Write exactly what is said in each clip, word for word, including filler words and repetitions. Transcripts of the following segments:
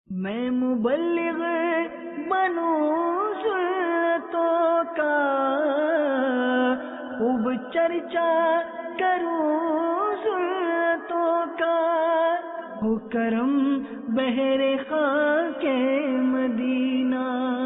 میں مبلغ بنوں سنتوں کا، خوب چرچا کروں سنتوں کا، ہو کرم بہر خاک مدینہ۔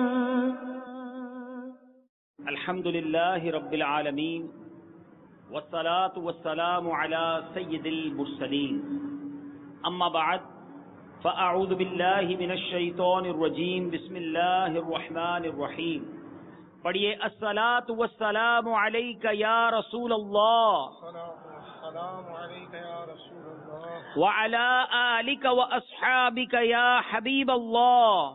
الحمد للہ رب العالمین والصلاة والسلام علی سید المرسلین، اما بعد فاعوذ باللہ من الشیطان الرجیم، بسم اللہ الرحمن الرحیم۔ پڑھیے الصلاة والسلام علیک یا رسول اللہ وعلی آلک واصحابک یا حبیب اللہ۔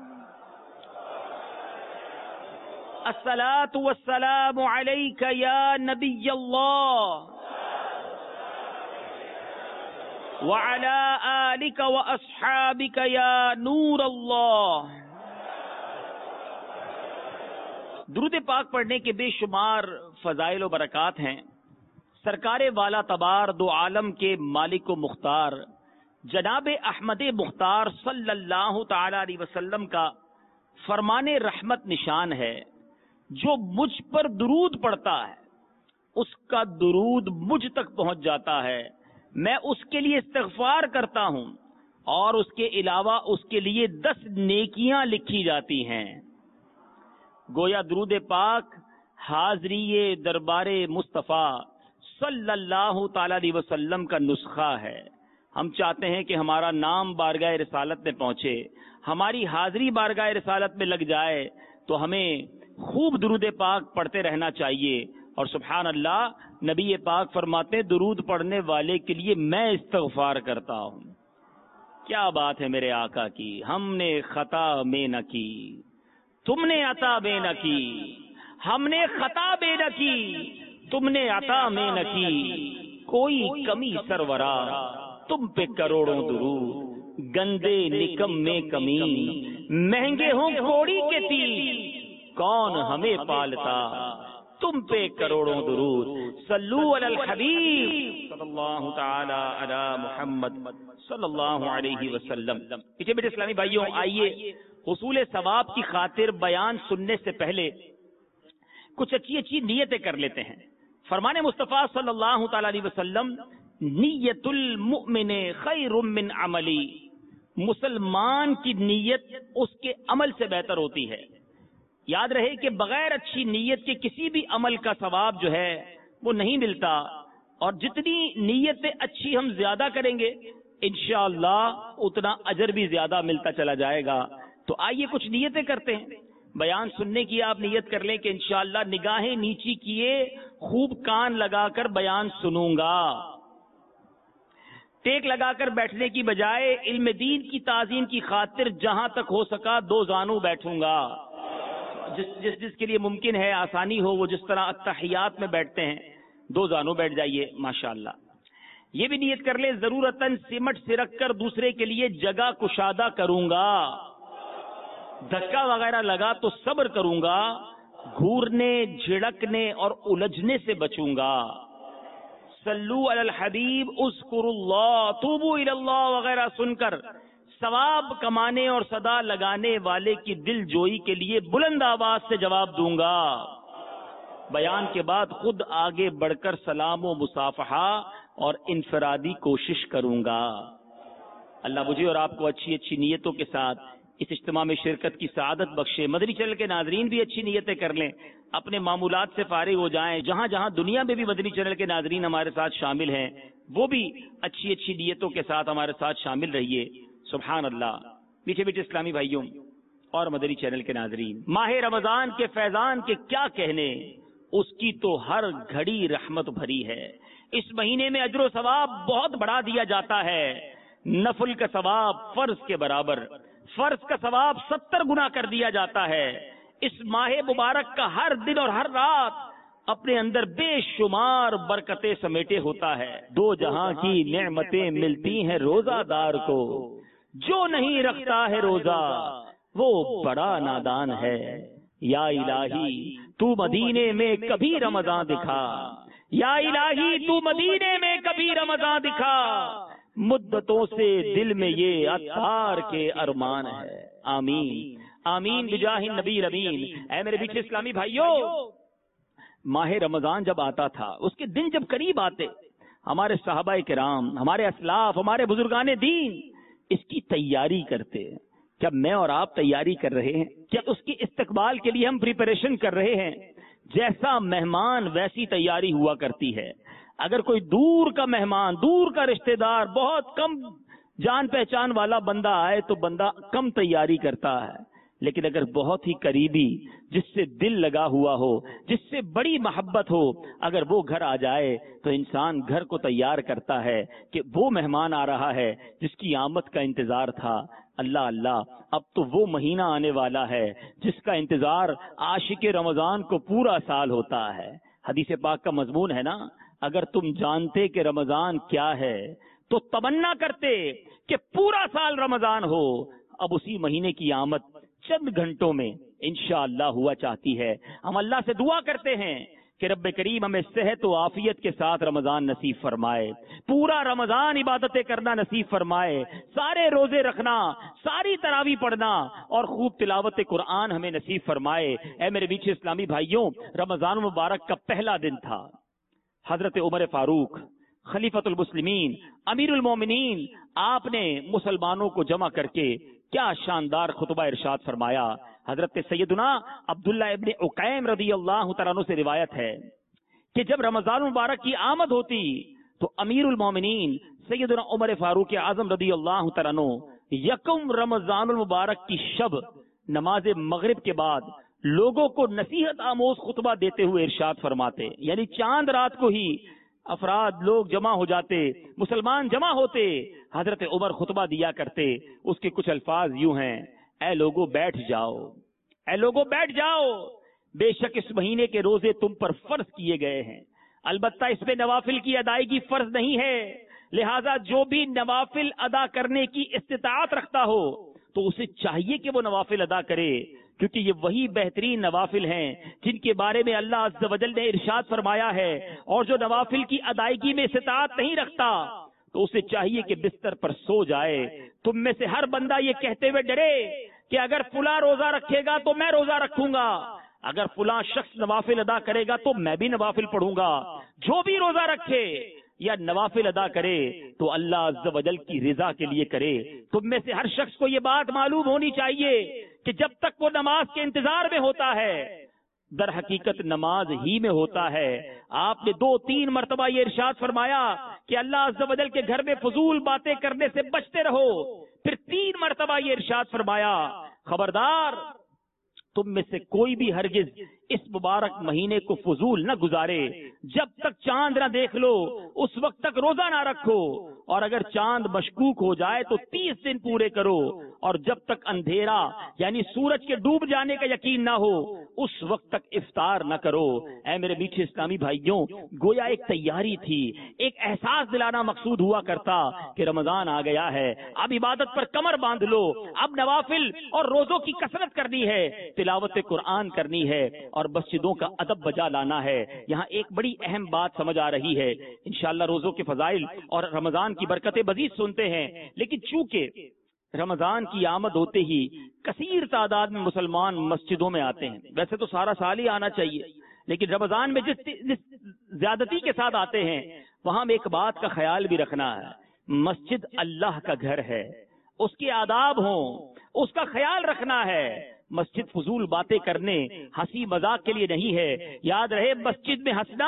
الصلاة والسلام علیک یا نبی اللہ وعلی آلک واصحابک یا نور اللہ۔ درود پاک پڑھنے کے بے شمار فضائل و برکات ہیں۔ سرکار والا تبار دو عالم کے مالک و مختار جناب احمد مختار صلی اللہ تعالی علیہ وسلم کا فرمان رحمت نشان ہے، جو مجھ پر درود پڑھتا ہے اس کا درود مجھ تک پہنچ جاتا ہے، میں اس کے لیے استغفار کرتا ہوں اور اس کے علاوہ اس کے لیے دس نیکیاں لکھی جاتی ہیں۔ گویا درود پاک حاضری دربار مصطفیٰ صلی اللہ تعالی علیہ وسلم کا نسخہ ہے۔ ہم چاہتے ہیں کہ ہمارا نام بارگاہ رسالت میں پہنچے، ہماری حاضری بارگاہ رسالت میں لگ جائے، تو ہمیں خوب درود پاک پڑھتے رہنا چاہیے۔ اور سبحان اللہ، نبی پاک فرماتے ہیں درود پڑھنے والے کے لیے میں استغفار کرتا ہوں۔ کیا بات ہے میرے آقا کی، ہم نے خطا میں نہ کی، تم نے عطا میں نہ کی، ہم نے خطا میں نہ کی، تم نے عطا میں نہ کی، کوئی کمی سرورا تم پہ کروڑوں درود، گندے نکم میں کمی، مہنگے ہوں کوڑی کے تیر، کون ہمیں پالتا تم پہ کروڑوں درود، صلو علی الحبیب صلی اللہ تعالی علی محمد صلی اللہ علیہ وسلم۔ پیچھے بیٹے اسلامی بھائیوں، آئیے حصول ثواب کی خاطر بیان سننے سے پہلے کچھ اچھی اچھی نیتیں کر لیتے ہیں۔ فرمان مصطفیٰ صلی اللہ تعالی علیہ وسلم، نیت المؤمن خیر من عملی، مسلمان کی نیت اس کے عمل سے بہتر ہوتی ہے۔ یاد رہے کہ بغیر اچھی نیت کے کسی بھی عمل کا ثواب جو ہے وہ نہیں ملتا، اور جتنی نیتیں اچھی ہم زیادہ کریں گے انشاءاللہ اتنا اجر بھی زیادہ ملتا چلا جائے گا۔ تو آئیے کچھ نیتیں کرتے ہیں۔ بیان سننے کی آپ نیت کر لیں کہ انشاءاللہ نگاہیں نیچی کیے خوب کان لگا کر بیان سنوں گا، ٹیک لگا کر بیٹھنے کی بجائے علم دین کی تعظیم کی خاطر جہاں تک ہو سکا دو زانو بیٹھوں گا۔ جس جس جس کے لیے ممکن ہے، آسانی ہو، وہ جس طرح التحیات میں بیٹھتے ہیں دو زانو بیٹھ جائیے ماشاءاللہ۔ یہ بھی نیت کر لیں ضرورتاً سمٹ سرک کر دوسرے کے لیے جگہ کشادہ کروں گا، دھکا وغیرہ لگا تو صبر کروں گا، گھورنے جھڑکنے اور الجھنے سے بچوں گا۔ صلو علی الحبیب اذکروا اللہ توبوا الی اللہ وغیرہ سن کر ثواب کمانے اور صدا لگانے والے کی دل جوئی کے لیے بلند آواز سے جواب دوں گا۔ بیان کے بعد خود آگے بڑھ کر سلام و مصافحہ اور انفرادی کوشش کروں گا۔ اللہ مجھے اور آپ کو اچھی اچھی نیتوں کے ساتھ اس اجتماع میں شرکت کی سعادت بخشے۔ مدنی چینل کے ناظرین بھی اچھی نیتیں کر لیں، اپنے معمولات سے فارغ ہو جائیں۔ جہاں جہاں دنیا میں بھی مدنی چینل کے ناظرین ہمارے ساتھ شامل ہیں، وہ بھی اچھی اچھی نیتوں کے ساتھ ہمارے ساتھ شامل رہیے۔ سبحان اللہ۔ میٹھے میٹھے اسلامی بھائیوں اور مدنی چینل کے ناظرین، ماہ رمضان کے فیضان کے کیا کہنے، اس کی تو ہر گھڑی رحمت بھری ہے۔ اس مہینے میں اجر و ثواب بہت بڑھا دیا جاتا ہے، نفل کا ثواب فرض کے برابر، فرض کا ثواب ستر گنا کر دیا جاتا ہے۔ اس ماہ مبارک کا ہر دن اور ہر رات اپنے اندر بے شمار برکتیں سمیٹے ہوتا ہے۔ دو جہاں کی نعمتیں ملتی ہیں روزہ دار کو، جو نہیں رکھتا ہے روزہ وہ بڑا نادان ہے۔ یا الہی تو مدینے میں کبھی رمضان دکھا، یا الہی تو مدینے میں کبھی رمضان دکھا، مدتوں سے دل میں یہ عطار کے ارمان ہے. آمین آمین بجاہ نبی امین. اے میرے بیچ اسلامی بھائیوں، ماہ رمضان جب آتا تھا، اس کے دن جب قریب آتے، ہمارے صحابہ کرام، ہمارے اسلاف، ہمارے بزرگان دین اس کی تیاری کرتے. کیا میں اور آپ تیاری کر رہے ہیں؟ کیا اس کی استقبال کے لیے ہم پریپریشن کر رہے ہیں؟ جیسا مہمان ویسی تیاری ہوا کرتی ہے. اگر کوئی دور کا مہمان، دور کا رشتہ دار، بہت کم جان پہچان والا بندہ آئے تو بندہ کم تیاری کرتا ہے، لیکن اگر بہت ہی قریبی، جس سے دل لگا ہوا ہو، جس سے بڑی محبت ہو، اگر وہ گھر آ جائے تو انسان گھر کو تیار کرتا ہے کہ وہ مہمان آ رہا ہے جس کی آمد کا انتظار تھا. اللہ اللہ، اب تو وہ مہینہ آنے والا ہے جس کا انتظار عاشق رمضان کو پورا سال ہوتا ہے. حدیث پاک کا مضمون ہے نا، اگر تم جانتے کہ رمضان کیا ہے تو تمنا کرتے کہ پورا سال رمضان ہو. اب اسی مہینے کی آمد چند گھنٹوں میں انشاءاللہ ہوا چاہتی ہے. ہم اللہ سے دعا کرتے ہیں کہ رب کریم ہمیں صحت و عافیت کے ساتھ رمضان نصیب فرمائے، پورا رمضان عبادتیں کرنا نصیب فرمائے، سارے روزے رکھنا، ساری تراویح پڑھنا اور خوب تلاوت قرآن ہمیں نصیب فرمائے. اے میرے بیچ اسلامی بھائیوں، رمضان مبارک کا پہلا دن تھا. حضرت عمر فاروق خلیفۃ المسلمین، امیر المومنین، آپ نے مسلمانوں کو جمع کر کے کیا شاندار خطبہ ارشاد فرمایا. حضرت سیدنا عبداللہ ابن عقیم رضی اللہ تعالیٰ عنہ سے روایت ہے کہ جب رمضان مبارک کی آمد ہوتی تو امیر المومنین سیدنا عمر فاروق اعظم رضی اللہ تعالیٰ عنہ یکم رمضان المبارک کی شب نماز مغرب کے بعد لوگوں کو نصیحت آموز خطبہ دیتے ہوئے ارشاد فرماتے. یعنی چاند رات کو ہی افراد لوگ جمع ہو جاتے، مسلمان جمع ہوتے، حضرت عمر خطبہ دیا کرتے. اس کے کچھ الفاظ یوں ہیں: اے لوگوں بیٹھ جاؤ، اے لوگوں بیٹھ جاؤ، بے شک اس مہینے کے روزے تم پر فرض کیے گئے ہیں، البتہ اس میں نوافل کی ادائیگی فرض نہیں ہے، لہذا جو بھی نوافل ادا کرنے کی استطاعت رکھتا ہو تو اسے چاہیے کہ وہ نوافل ادا کرے، کیونکہ یہ وہی بہترین نوافل ہیں جن کے بارے میں اللہ عز و جل نے ارشاد فرمایا ہے. اور جو نوافل کی ادائیگی میں استطاعت نہیں رکھتا تو اسے چاہیے کہ بستر پر سو جائے. تم میں سے ہر بندہ یہ کہتے ہوئے ڈرے کہ اگر فلاں روزہ رکھے گا تو میں روزہ رکھوں گا، اگر فلاں شخص نوافل ادا کرے گا تو میں بھی نوافل پڑھوں گا. جو بھی روزہ رکھے یا نوافل ادا کرے تو اللہ عز و جل کی رضا کے لیے کرے. تم میں سے ہر شخص کو یہ بات معلوم ہونی چاہیے کہ جب تک وہ نماز کے انتظار میں ہوتا ہے در حقیقت نماز ہی میں ہوتا ہے. آپ نے دو تین مرتبہ یہ ارشاد فرمایا کہ اللہ عز و جل کے گھر میں فضول باتیں کرنے سے بچتے رہو. پھر تین مرتبہ یہ ارشاد فرمایا خبردار تم میں سے کوئی بھی ہرگز اس مبارک مہینے کو فضول نہ گزارے، جب تک چاند نہ دیکھ لو اس وقت تک روزہ نہ رکھو، اور اگر چاند مشکوک ہو جائے تو تیس دن پورے کرو، اور جب تک اندھیرا یعنی سورج کے ڈوب جانے کا یقین نہ ہو اس وقت تک افطار نہ کرو. اے میرے میٹھے اسلامی بھائیوں، گویا ایک تیاری تھی، ایک احساس دلانا مقصود ہوا کرتا کہ رمضان آ گیا ہے، اب عبادت پر کمر باندھ لو، اب نوافل اور روزوں کی کثرت کرنی ہے، تلاوت قرآن کرنی ہے اور مسجدوں کا ادب بجا لانا ہے. یہاں ایک بڑی اہم بات سمجھ آ رہی ہے. انشاءاللہ روزوں کے فضائل اور رمضان کی برکتیں مزید سنتے ہیں، لیکن چونکہ رمضان کی آمد ہوتے ہی کثیر تعداد میں مسلمان مسجدوں میں آتے ہیں، ویسے تو سارا سال ہی آنا چاہیے، لیکن رمضان میں جس, جس زیادتی کے ساتھ آتے ہیں وہاں ایک بات کا خیال بھی رکھنا ہے، مسجد اللہ کا گھر ہے، اس کے آداب ہوں، اس کا خیال رکھنا ہے. مسجد فضول باتیں کرنے، ہنسی مذاق کے لیے نہیں ہے. یاد رہے مسجد میں ہنسنا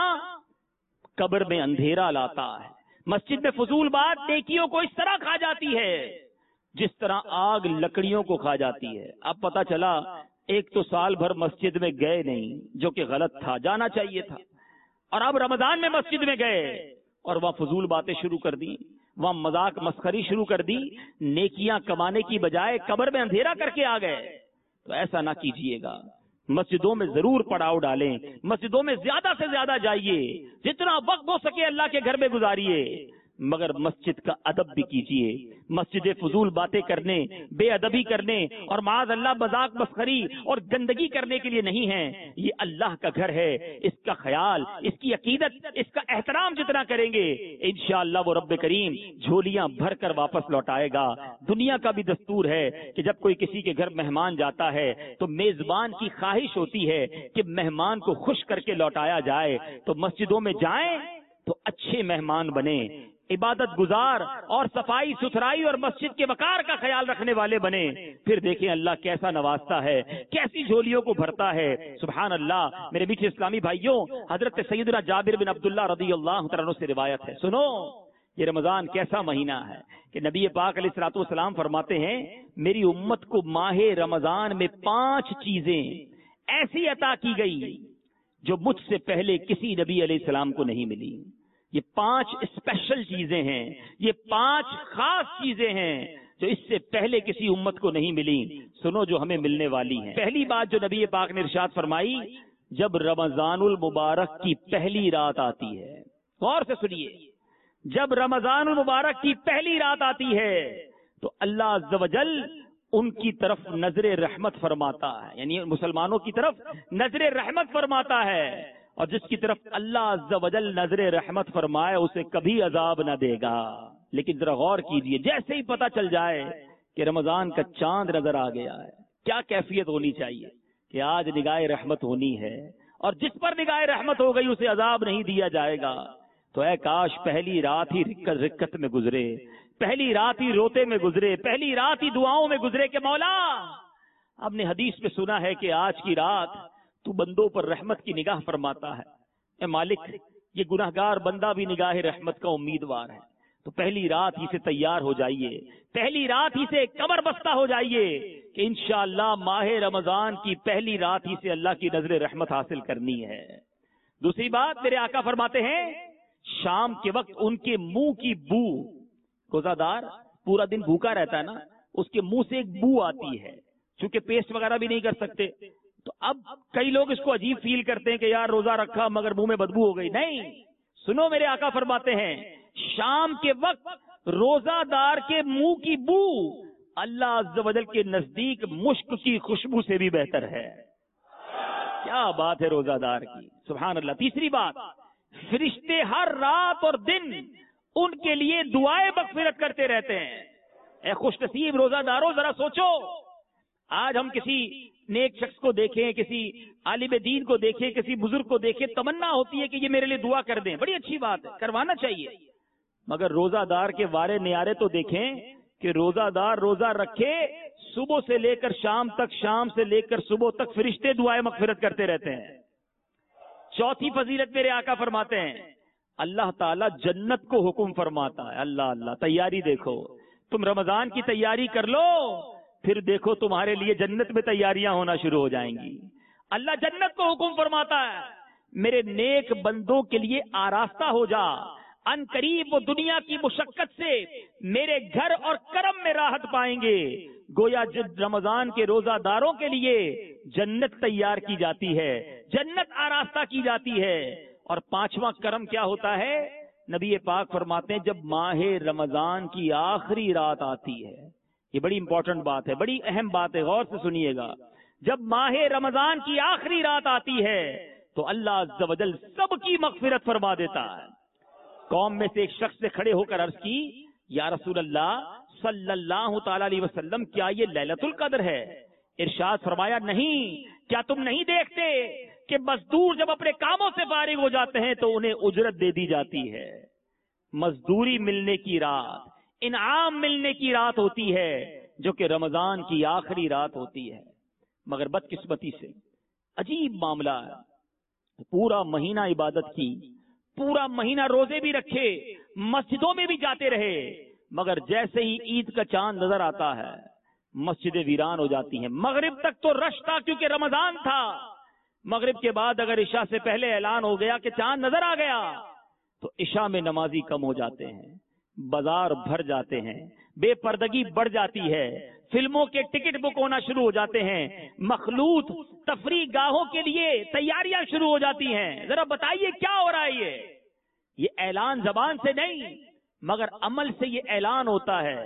قبر میں اندھیرا لاتا ہے. مسجد میں فضول بات نیکیوں کو اس طرح کھا جاتی ہے جس طرح آگ لکڑیوں کو کھا جاتی ہے. اب پتا چلا ایک تو سال بھر مسجد میں گئے نہیں، جو کہ غلط تھا، جانا چاہیے تھا، اور اب رمضان میں مسجد میں گئے اور وہاں فضول باتیں شروع کر دی، وہاں مذاق مسخری شروع کر دی، نیکیاں کمانے کی بجائے قبر میں اندھیرا کر کے آ گئے. تو ایسا نہ کیجیے گا. مسجدوں میں ضرور پڑاؤ ڈالیں، مسجدوں میں زیادہ سے زیادہ جائیے، جتنا وقت ہو سکے اللہ کے گھر میں گزاریے، مگر مسجد کا ادب بھی کیجیے. مسجد فضول باتیں کرنے، بے ادبی کرنے اور معاذ اللہ مذاق مسخری اور گندگی کرنے کے لیے نہیں ہے. یہ اللہ کا گھر ہے، اس کا خیال، اس کی عقیدت، اس کا احترام جتنا کریں گے انشاءاللہ وہ رب کریم جھولیاں بھر کر واپس لوٹائے گا. دنیا کا بھی دستور ہے کہ جب کوئی کسی کے گھر مہمان جاتا ہے تو میزبان کی خواہش ہوتی ہے کہ مہمان کو خوش کر کے لوٹایا جائے. تو مسجدوں میں جائیں تو اچھے مہمان بنے، عبادت گزار اور صفائی ستھرائی اور مسجد کے وقار کا خیال رکھنے والے بنے. پھر دیکھیں اللہ کیسا نوازتا ہے، کیسی جھولیوں کو بھرتا ہے. سبحان اللہ. میرے میٹھے اسلامی بھائیوں، حضرت سیدنا جابر بن عبداللہ رضی اللہ تعالیٰ عنہ سے روایت ہے. سنو یہ رمضان کیسا مہینہ ہے کہ نبی پاک علیہ الصلوۃ والسلام فرماتے ہیں میری امت کو ماہ رمضان میں پانچ چیزیں ایسی عطا کی گئی جو مجھ سے پہلے کسی نبی علیہ السلام کو نہیں ملی. یہ پانچ اسپیشل چیزیں ہیں، یہ پانچ خاص چیزیں ہیں جو اس سے پہلے کسی امت کو نہیں ملی. سنو جو ہمیں ملنے والی ہیں. پہلی بات جو نبی پاک نے ارشاد فرمائی، جب رمضان المبارک کی پہلی رات آتی ہے، غور سے سنیے، جب رمضان المبارک کی پہلی رات آتی ہے تو اللہ عز و جل ان کی طرف نظر رحمت فرماتا ہے، یعنی مسلمانوں کی طرف نظر رحمت فرماتا ہے. اور جس کی طرف اللہ عز و جل نظر رحمت فرمائے اسے کبھی عذاب نہ دے گا. لیکن ذرا غور کیجئے، جیسے ہی پتہ چل جائے کہ رمضان کا چاند نظر آ گیا ہے، کیا کیفیت ہونی چاہیے کہ آج نگاہ رحمت ہونی ہے، اور جس پر نگاہ رحمت ہو گئی اسے عذاب نہیں دیا جائے گا. تو اے کاش پہلی رات ہی رکت رکت میں گزرے، پہلی رات ہی روتے میں گزرے، پہلی رات ہی دعاؤں میں گزرے کہ مولا ہم نے حدیث میں سنا ہے کہ آج کی رات تو بندوں پر رحمت کی نگاہ فرماتا ہے. اے مالک یہ گناہگار بندہ بھی نگاہ رحمت کا امیدوار ہے. تو پہلی رات ہی سے تیار ہو جائیے، پہلی رات ہی سے کمر بستہ ہو جائیے کہ انشاءاللہ ماہ رمضان کی پہلی رات ہی سے اللہ کی نظر رحمت حاصل کرنی ہے. دوسری بات میرے آقا فرماتے ہیں شام کے وقت ان کے منہ کی بو، روزہ دار پورا دن بھوکا رہتا ہے نا، اس کے منہ سے ایک بو آتی ہے، چونکہ پیسٹ وغیرہ بھی نہیں کر سکتے. تو اب کئی لوگ اس کو عجیب فیل کرتے ہیں کہ یار روزہ رکھا مگر منہ میں بدبو ہو گئی. نہیں، سنو میرے آقا فرماتے ہیں شام کے وقت روزہ دار کے منہ کی بو اللہ عز و جل کے نزدیک مشک کی خوشبو سے بھی بہتر ہے. کیا بات ہے روزہ دار کی، سبحان اللہ. تیسری بات، فرشتے ہر رات اور دن ان کے لیے دعائیں مغفرت کرتے رہتے ہیں. اے خوش نصیب روزہ داروں ذرا سوچو، آج ہم کسی نیک شخص کو دیکھیں، کسی عالم دین کو دیکھیں، کسی بزرگ کو دیکھیں، تمنا ہوتی ہے کہ یہ میرے لیے دعا کر دیں. بڑی اچھی بات ہے، کروانا چاہیے. مگر روزہ دار کے وارے نیارے تو دیکھیں کہ روزہ دار روزہ رکھے، صبح سے لے کر شام تک، شام سے لے کر صبح تک فرشتے دعائیں مغفرت کرتے رہتے ہیں. چوتھی فضیلت میرے آقا فرماتے ہیں اللہ تعالیٰ جنت کو حکم فرماتا ہے. اللہ اللہ، تیاری دیکھو، تم رمضان کی تیاری کر لو، پھر دیکھو تمہارے لیے جنت میں تیاریاں ہونا شروع ہو جائیں گی. اللہ جنت کو حکم فرماتا ہے میرے نیک بندوں کے لیے آراستہ ہو جا، ان قریب وہ دنیا کی مشقت سے میرے گھر اور کرم میں راحت پائیں گے. گویا جب رمضان کے روزہ داروں کے لیے جنت تیار کی جاتی ہے، جنت آراستہ کی جاتی ہے. اور پانچواں کرم کیا ہوتا ہے؟ نبی پاک فرماتے ہیں جب ماہ رمضان کی آخری رات آتی ہے، یہ بڑی امپورٹنٹ بات ہے، بڑی اہم بات ہے، غور سے سنیے گا. جب ماہ رمضان کی آخری رات آتی ہے تو اللہ عز و جل سب کی مغفرت فرما دیتا ہے. قوم میں سے ایک شخص نے کھڑے ہو کر عرض کی یا رسول اللہ صلی اللہ تعالی علیہ وسلم کیا یہ لیلۃ القدر ہے؟ ارشاد فرمایا نہیں، کیا تم نہیں دیکھتے کہ مزدور جب اپنے کاموں سے فارغ ہو جاتے ہیں تو انہیں اجرت دے دی جاتی ہے. مزدوری ملنے کی رات، انعام ملنے کی رات ہوتی ہے جو کہ رمضان کی آخری رات ہوتی ہے. مگر بدقسمتی سے عجیب معاملہ ہے، پورا مہینہ عبادت کی، پورا مہینہ روزے بھی رکھے، مسجدوں میں بھی جاتے رہے، مگر جیسے ہی عید کا چاند نظر آتا ہے مسجدیں ویران ہو جاتی ہیں. مغرب تک تو رش تھا کیونکہ رمضان تھا، مغرب کے بعد اگر عشاء سے پہلے اعلان ہو گیا کہ چاند نظر آ گیا تو عشاء میں نمازی کم ہو جاتے ہیں، بازار بھر جاتے ہیں، بے پردگی بڑھ جاتی ہے، فلموں کے ٹکٹ بک ہونا شروع ہو جاتے ہیں، مخلوط تفریح گاہوں کے لیے تیاریاں شروع ہو جاتی ہیں. ذرا بتائیے کیا ہو رہا ہے؟ یہ یہ اعلان زبان سے نہیں مگر عمل سے یہ اعلان ہوتا ہے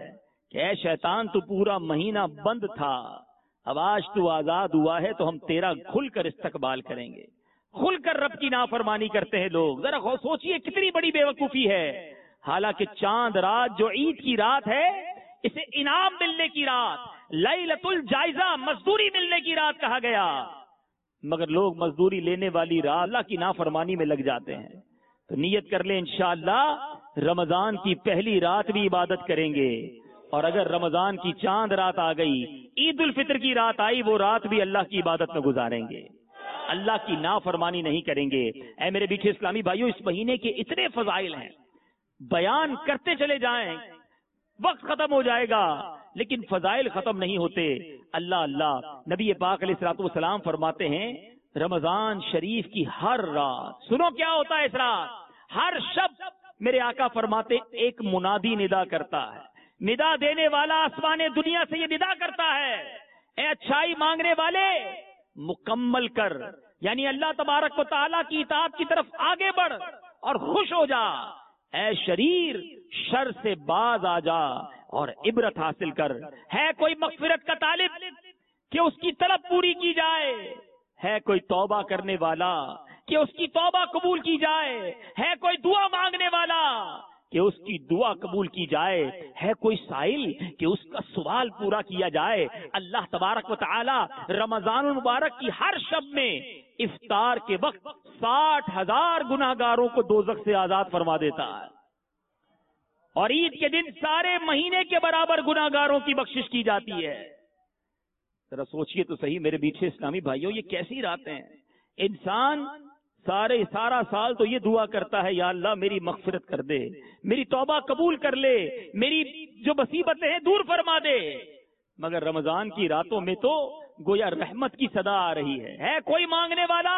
کہ اے شیطان تو پورا مہینہ بند تھا، اب آج تو آزاد ہوا ہے تو ہم تیرا کھل کر استقبال کریں گے۔ کھل کر رب کی نافرمانی کرتے ہیں لوگ، ذرا سوچئے کتنی بڑی بے وقوفی ہے۔ حالانکہ چاند رات جو عید کی رات ہے، اسے انعام ملنے کی رات، لیلۃ الجائزہ، مزدوری ملنے کی رات کہا گیا، مگر لوگ مزدوری لینے والی رات اللہ کی نافرمانی میں لگ جاتے ہیں۔ تو نیت کر لیں انشاءاللہ رمضان کی پہلی رات بھی عبادت کریں گے، اور اگر رمضان کی چاند رات آ گئی، عید الفطر کی رات آئی، وہ رات بھی اللہ کی عبادت میں گزاریں گے، اللہ کی نافرمانی نہیں کریں گے۔ اے میرے بیٹھے اسلامی بھائیوں، اس مہینے کے اتنے فضائل ہیں، بیان کرتے چلے جائیں وقت ختم ہو جائے گا، لیکن فضائل ختم نہیں ہوتے۔ اللہ اللہ نبی پاک علیہ الصلوۃ والسلام فرماتے ہیں رمضان شریف کی ہر رات، سنو کیا ہوتا ہے اس رات، ہر شب میرے آقا فرماتے ایک منادی ندا کرتا ہے، ندا دینے والا آسمان دنیا سے یہ ندا کرتا ہے، اے اچھائی مانگنے والے مکمل کر، یعنی اللہ تبارک و تعالیٰ کی اطاعت کی طرف آگے بڑھ اور خوش ہو جا، اے شریر شر سے باز آ جا اور عبرت حاصل کر۔ ہے کوئی مغفرت کا طالب کہ اس کی طلب پوری کی جائے، ہے کوئی توبہ کرنے والا کہ اس کی توبہ قبول کی جائے، ہے کوئی دعا مانگنے والا کہ اس کی دعا قبول کی جائے، ہے کوئی سائل کہ اس کا سوال پورا کیا جائے۔ اللہ تبارک و تعالی رمضان المبارک کی ہر شب میں افطار کے وقت ساٹھ ہزار گناہگاروں کو دوزخ سے آزاد فرما دیتا ہے، اور عید کے دن سارے مہینے کے برابر گناہگاروں کی بخشش کی جاتی ہے۔ ذرا سوچئے تو صحیح میرے بیٹھے اسلامی بھائیوں، یہ کیسی راتیں ہیں۔ انسان سارے سارا سال تو یہ دعا کرتا ہے یا اللہ میری مغفرت کر دے، میری توبہ قبول کر لے، میری جو مصیبتیں ہیں دور فرما دے، مگر رمضان کی راتوں میں تو گویا رحمت کی صدا آ رہی ہے۔ ہے کوئی مانگنے والا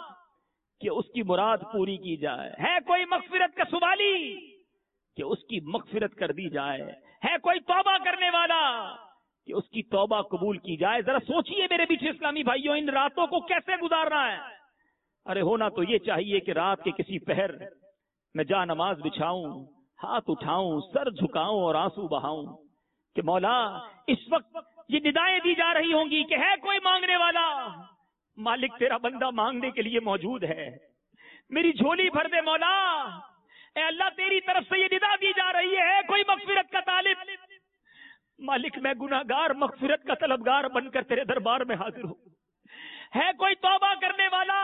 کہ اس کی مراد پوری کی جائے، ہے کوئی مغفرت کا سوالی کہ اس کی مغفرت کر دی جائے، ہے کوئی توبہ کرنے والا کہ اس کی توبہ قبول کی جائے۔ ذرا سوچئے میرے بیچ اسلامی بھائیوں، ان راتوں کو کیسے گزارنا ہے۔ ارے ہونا تو یہ چاہیے کہ رات کے کسی پہر میں جا نماز بچھاؤں، ہاتھ اٹھاؤں، سر جھکاؤں اور آنسو بہاؤں کہ مولا اس وقت یہ ندائیں دی جا رہی ہوں گی کہ ہے کوئی مانگنے والا، مالک تیرا بندہ مانگنے کے لیے موجود ہے، میری جھولی بھر دے مولا۔ اے اللہ تیری طرف سے یہ ندا دی جا رہی ہے، کوئی مغفرت کا طالب، مالک میں گناہگار مغفرت کا طلبگار بن کر تیرے دربار میں حاضر ہوں، ہے کوئی توبہ کرنے والا،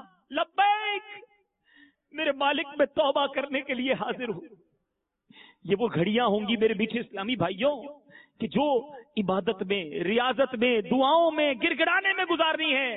لبیک میرے مالک میں توبہ کرنے کے لیے حاضر ہوں۔ یہ وہ گھڑیاں ہوں گی میرے بیچ اسلامی بھائیوں کہ جو عبادت میں، ریاضت میں، دعاؤں میں، گر گڑانے میں گزارنی ہے،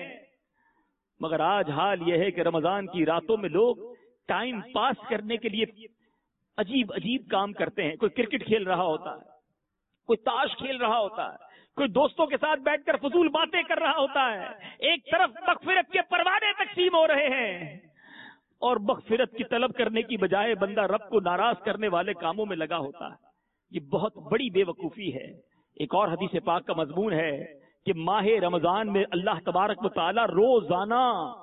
مگر آج حال یہ ہے کہ رمضان کی راتوں میں لوگ ٹائم پاس کرنے کے لیے عجیب عجیب کام کرتے ہیں۔ کوئی کرکٹ کھیل رہا ہوتا ہے، کوئی تاش کھیل رہا ہوتا ہے، کوئی دوستوں کے ساتھ بیٹھ کر فضول باتیں کر رہا ہوتا ہے، ایک طرف مغفرت کے پروانے تقسیم ہو رہے ہیں اور مغفرت کی طلب کرنے کی بجائے بندہ رب کو ناراض کرنے والے کاموں میں لگا ہوتا ہے۔ یہ بہت بڑی بے وقوفی ہے۔ ایک اور حدیث پاک کا مضمون ہے کہ ماہ رمضان میں اللہ تبارک و تعالی روزانہ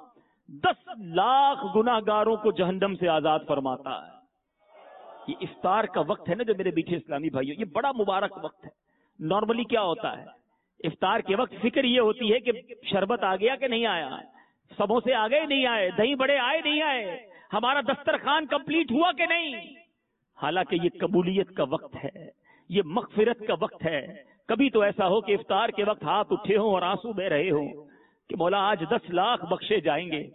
دس لاکھ گناہگاروں کو جہنم سے آزاد فرماتا ہے۔ یہ افطار کا وقت ہے نا جو میرے بیٹھے اسلامی بھائیوں، یہ بڑا مبارک وقت ہے۔ نارملی کیا ہوتا ہے افطار کے وقت، فکر یہ ہوتی ہے کہ شربت آ گیا کہ نہیں آیا، سموسے آ گئے نہیں آئے، دہی بڑے آئے نہیں آئے، ہمارا دسترخوان کمپلیٹ ہوا کہ نہیں۔ حالانکہ یہ قبولیت کا وقت ہے، یہ مغفرت کا وقت ہے۔ کبھی تو ایسا ہو کہ افطار کے وقت ہاتھ اٹھے ہوں اور آنسو بہ رہے ہوں کہ مولا آج دس لاکھ بخشے جائیں گے،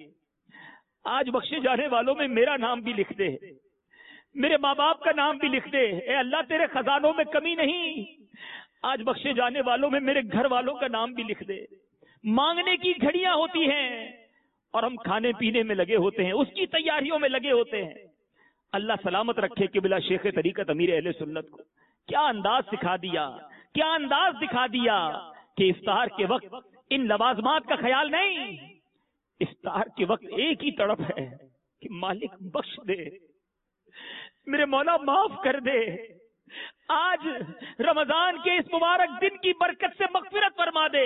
آج بخشے جانے والوں میں میرا نام بھی لکھ دے، میرے ماں باپ کا نام بھی لکھ دے، اے اللہ تیرے خزانوں میں کمی نہیں، آج بخشے جانے والوں میں میرے گھر والوں کا نام بھی لکھ دے۔ مانگنے کی گھڑیاں ہوتی ہیں اور ہم کھانے پینے میں لگے ہوتے ہیں، اس کی تیاریوں میں لگے ہوتے ہیں۔ اللہ سلامت رکھے کہ بلا شیخ طریقت امیر اہل سنت کو کیا انداز سکھا دیا، کیا انداز دکھا دیا کہ افطار کے وقت ان لوازمات کا خیال نہیں، افطار کے وقت ایک ہی تڑپ ہے کہ مالک بخش دے، میرے مولا معاف کر دے، آج رمضان کے اس مبارک دن کی برکت سے مغفرت فرما دے۔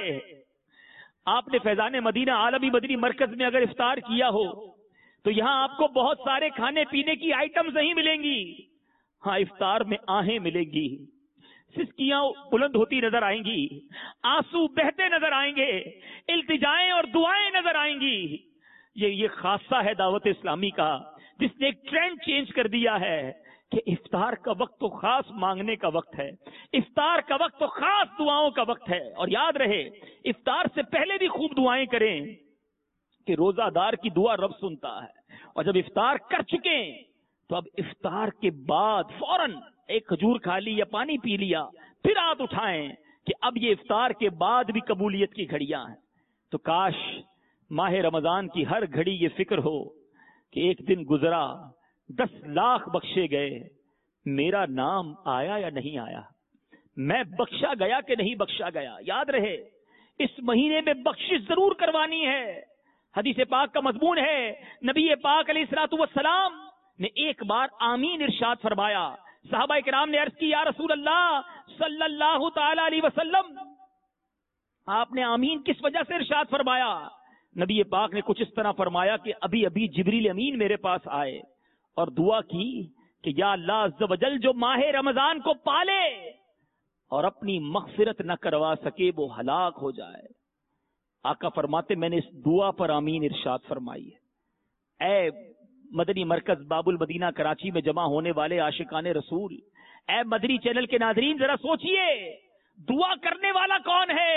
آپ نے فیضان مدینہ عالمی مدنی مرکز میں اگر افطار کیا ہو تو یہاں آپ کو بہت سارے کھانے پینے کی آئٹمز نہیں ملیں گی، ہاں افطار میں آہیں ملیں گی، سسکیاں بلند ہوتی نظر آئیں گی، آنسو بہتے نظر آئیں گے، التجائیں اور دعائیں نظر آئیں گی. یہ یہ خاصہ ہے دعوت اسلامی کا، جس نے ایک ٹرینڈ چینج کر دیا ہے کہ افطار کا وقت تو خاص مانگنے کا وقت ہے، افطار کا وقت تو خاص دعاؤں کا وقت ہے. اور یاد رہے افطار سے پہلے بھی خوب دعائیں کریں کہ روزہ دار کی دعا رب سنتا ہے. اور جب افطار کر چکے تو اب افطار کے بعد فوراً ایک کھجور کھا لی یا پانی پی لیا، پھر ہاتھ اٹھائیں کہ اب یہ افطار کے بعد بھی قبولیت کی گھڑیاں ہیں. تو کاش ماہ رمضان کی ہر گھڑی یہ فکر ہو کہ ایک دن گزرا، دس لاکھ بخشے گئے، میرا نام آیا یا نہیں آیا، میں بخشا گیا کہ نہیں بخشا گیا. یاد رہے اس مہینے میں بخشش ضرور کروانی ہے. حدیث پاک کا مضمون ہے، نبی پاک علیہ الصلوۃ والسلام نے ایک بار آمین ارشاد فرمایا. صحابہ کرام نے عرض کی یا رسول اللہ صلی اللہ تعالی علیہ وسلم، آپ نے آمین کس وجہ سے ارشاد فرمایا؟ نبی پاک نے کچھ اس طرح فرمایا کہ ابھی ابھی جبریل امین میرے پاس آئے اور دعا کی کہ یا اللہ عز و جل جو ماہ رمضان کو پالے اور اپنی مغفرت نہ کروا سکے وہ ہلاک ہو جائے. آقا فرماتے میں نے اس دعا پر آمین ارشاد فرمائی ہے. اے مدنی مرکز باب المدینہ کراچی میں جمع ہونے والے عاشقان رسول، اے مدنی چینل کے ناظرین، ذرا سوچئے دعا کرنے والا کون ہے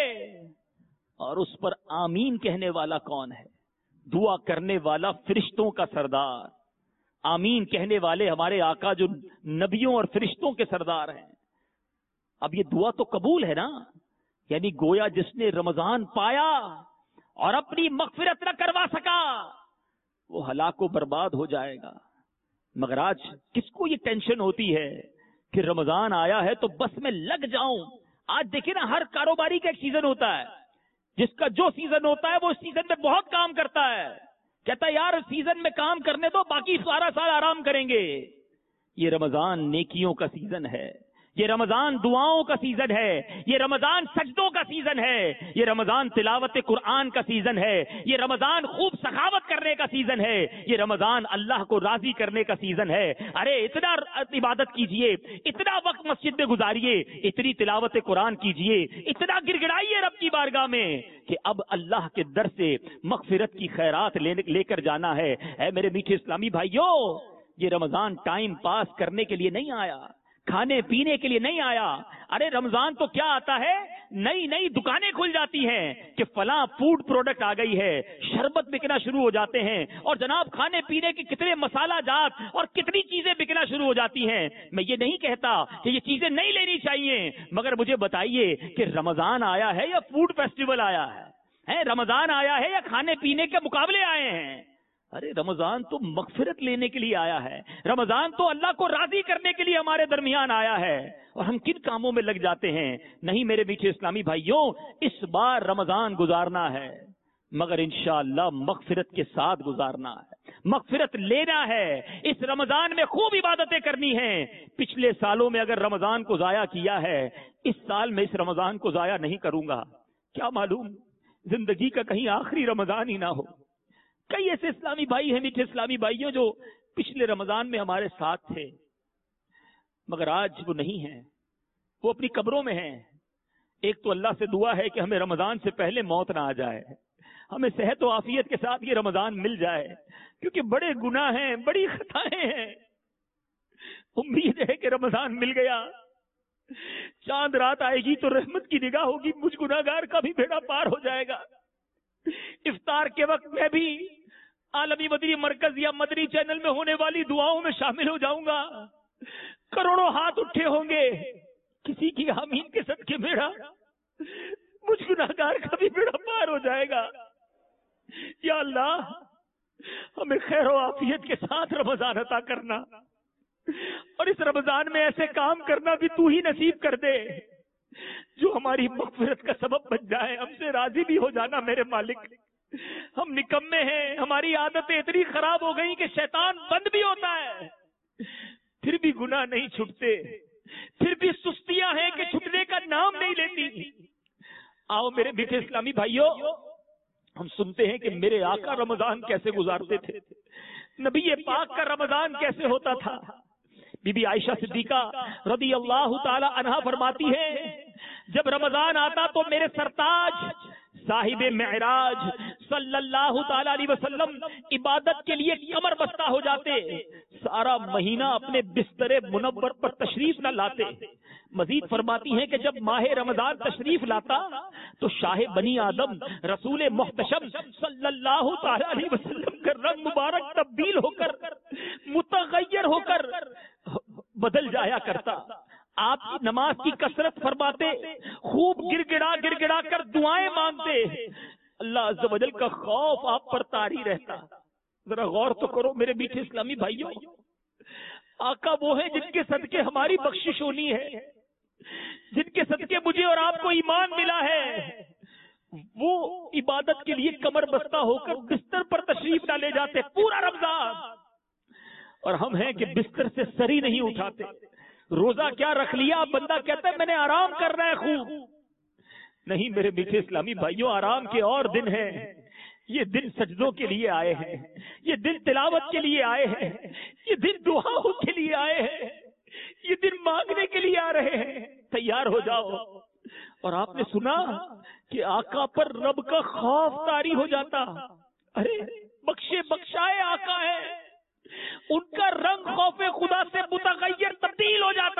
اور اس پر آمین کہنے والا کون ہے؟ دعا کرنے والا فرشتوں کا سردار، آمین کہنے والے ہمارے آقا جو نبیوں اور فرشتوں کے سردار ہیں. اب یہ دعا تو قبول ہے نا، یعنی گویا جس نے رمضان پایا اور اپنی مغفرت نہ کروا سکا وہ ہلاک و برباد ہو جائے گا. مگر آج کس کو یہ ٹینشن ہوتی ہے کہ رمضان آیا ہے تو بس میں لگ جاؤں. آج دیکھیں نا، ہر کاروباری کا ایک سیزن ہوتا ہے، جس کا جو سیزن ہوتا ہے وہ اس سیزن میں بہت کام کرتا ہے، کہتا ہے یار سیزن میں کام کرنے دو، باقی سارا سال آرام کریں گے. یہ رمضان نیکیوں کا سیزن ہے، یہ رمضان دعاؤں کا سیزن ہے، یہ رمضان سجدوں کا سیزن ہے، یہ رمضان تلاوت قرآن کا سیزن ہے، یہ رمضان خوب سخاوت کرنے کا سیزن ہے، یہ رمضان اللہ کو راضی کرنے کا سیزن ہے. ارے اتنا عبادت کیجئے، اتنا وقت مسجد میں گزاریے، اتنی تلاوت قرآن کیجئے، اتنا گڑگڑائیے رب کی بارگاہ میں کہ اب اللہ کے در سے مغفرت کی خیرات لے کر جانا ہے. اے میرے میٹھے اسلامی بھائیوں، یہ رمضان ٹائم پاس کرنے کے لیے نہیں آیا، کھانے پینے کے لیے نہیں آیا. ارے رمضان تو کیا آتا ہے، نئی نئی دکانیں کھل جاتی ہیں کہ فلاں فوڈ پروڈکٹ آ گئی ہے، شربت بکنا شروع ہو جاتے ہیں، اور جناب کھانے پینے کے کتنے مسالہ جات اور کتنی چیزیں بکنا شروع ہو جاتی ہیں. میں یہ نہیں کہتا کہ یہ چیزیں نہیں لینی چاہیے، مگر مجھے بتائیے کہ رمضان آیا ہے یا فوڈ فیسٹیول آیا ہے؟ رمضان آیا ہے یا کھانے پینے کے مقابلے آئے ہیں؟ ارے رمضان تو مغفرت لینے کے لیے آیا ہے، رمضان تو اللہ کو راضی کرنے کے لیے ہمارے درمیان آیا ہے. اور ہم کن کاموں میں لگ جاتے ہیں؟ نہیں میرے میٹھے اسلامی بھائیوں، اس بار رمضان گزارنا ہے مگر انشاءاللہ مغفرت کے ساتھ گزارنا ہے، مغفرت لینا ہے. اس رمضان میں خوب عبادتیں کرنی ہیں. پچھلے سالوں میں اگر رمضان کو ضائع کیا ہے، اس سال میں اس رمضان کو ضائع نہیں کروں گا. کیا معلوم زندگی کا کہیں آخری رمضان ہی نہ ہو. کئی ایسے اسلامی بھائی ہیں میٹھے اسلامی بھائیوں جو پچھلے رمضان میں ہمارے ساتھ تھے مگر آج وہ نہیں ہیں، وہ اپنی قبروں میں ہیں. ایک تو اللہ سے دعا ہے کہ ہمیں رمضان سے پہلے موت نہ آ جائے، ہمیں صحت و عافیت کے ساتھ یہ رمضان مل جائے، کیونکہ بڑے گناہ ہیں، بڑی خطائیں ہیں. امید ہے کہ رمضان مل گیا، چاند رات آئے گی تو رحمت کی نگاہ ہوگی، مجھ گناہگار کا بھی بیڑا پار ہو جائے گا. افطار کے وقت میں بھی عالمی مدنی مرکز یا مدنی چینل میں ہونے والی دعاؤں میں شامل ہو جاؤں گا. کروڑوں ہاتھ اٹھے ہوں گے، کسی کی آمین کے صدقے میرا مجھ گناہگار کا بھی بیڑا پار ہو جائے گا. یا اللہ ہمیں خیر و عافیت کے ساتھ رمضان عطا کرنا، اور اس رمضان میں ایسے کام کرنا بھی تو ہی نصیب کر دے جو ہماری مغفرت کا سبب بن جائے، ہم سے راضی بھی ہو جانا میرے مالک. ہم نکمے ہیں، ہماری عادتیں اتنی خراب ہو گئی کہ شیطان بند بھی ہوتا ہے پھر بھی گناہ نہیں چھٹتے، پھر بھی سستیاں ہیں کہ چھٹنے کا نام نہیں لیتی. آؤ میرے میٹھے اسلامی بھائیوں، ہم سنتے ہیں کہ میرے آقا رمضان کیسے گزارتے تھے، نبی پاک کا رمضان کیسے ہوتا تھا. بی بی عائشہ صدیقہ رضی اللہ تعالی عنہا فرماتی ہے جب رمضان آتا تو میرے سرتاج صاحب معراج صلی اللہ تعالی علیہ وسلم عبادت کے لیے کمر بستہ ہو جاتے، سارا مہینہ اپنے بستر منور پر تشریف نہ لاتے۔ مزید فرماتی ہیں کہ جب ماہ رمضان تشریف لاتا تو شاہ بنی آدم رسول محتشم صلی اللہ تعالی علیہ وسلم کا رنگ مبارک تبدیل ہو کر متغیر ہو کر بدل جایا کرتا۔ آپ کی نماز کی کثرت فرماتے، خوب گر گڑا گر گڑا کر دعائیں مانگتے، اللہ عز و جل کا خوف آپ پر طاری رہتا۔ ذرا غور تو کرو میرے میٹھے اسلامی بھائیوں، آقا وہ ہے جن کے صدقے ہماری بخشش ہونی ہے، جن کے صدقے مجھے اور آپ کو ایمان ملا ہے، وہ عبادت کے لیے کمر بستہ ہو کر بستر پر تشریف نہ لے جاتے پورا رمضان، اور ہم ہیں کہ بستر سے سری نہیں اٹھاتے۔ روزہ کیا رکھ لیا، بندہ کہتا ہے میں نے آرام کرنا ہے خوب، نہیں میرے میٹھے اسلامی بھائیوں، آرام کے اور دن ہیں، یہ دن سجدوں کے لیے آئے ہیں، یہ دن تلاوت کے لیے آئے ہیں، یہ دن دعاؤں کے لیے آئے ہیں، یہ دن مانگنے کے لیے آ رہے ہیں، تیار ہو جاؤ۔ اور آپ نے سنا کہ آقا پر رب کا خوف طاری ہو جاتا، ارے بخشے بخشائے آقا ہے، ان کا رنگ خوف خدا سے متغیر تبدیل ہو جاتا۔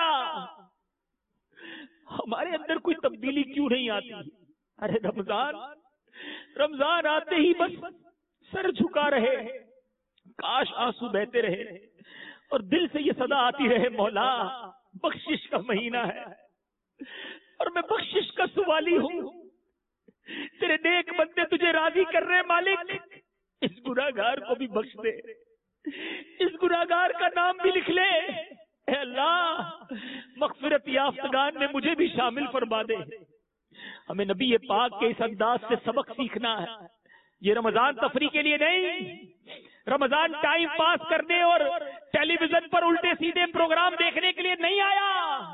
ہمارے اندر کوئی تبدیلی کیوں نہیں آتی؟ ارے رمضان رمضان آتے ہی بس سر جھکا رہے، کاش آنسو بہتے رہے اور دل سے یہ صدا آتی رہے، مولا بخشش کا مہینہ ہے اور میں بخشش کا سوالی ہوں، تیرے نیک بندے تجھے راضی کر رہے، مالک اس گناہگار کو بھی بخش دے، اس گناہگار کا نام بھی لکھ لے، اے اللہ مغفرت یافتگان میں مجھے بھی شامل فرما دے۔ ہمیں نبی پاک کے اس انداز سے سبق سیکھنا ہے۔ یہ رمضان تفریح کے لیے نہیں، رمضان ٹائم پاس کرنے اور ٹیلی ویژن پر الٹے سیدھے پروگرام دیکھنے کے لیے نہیں آیا،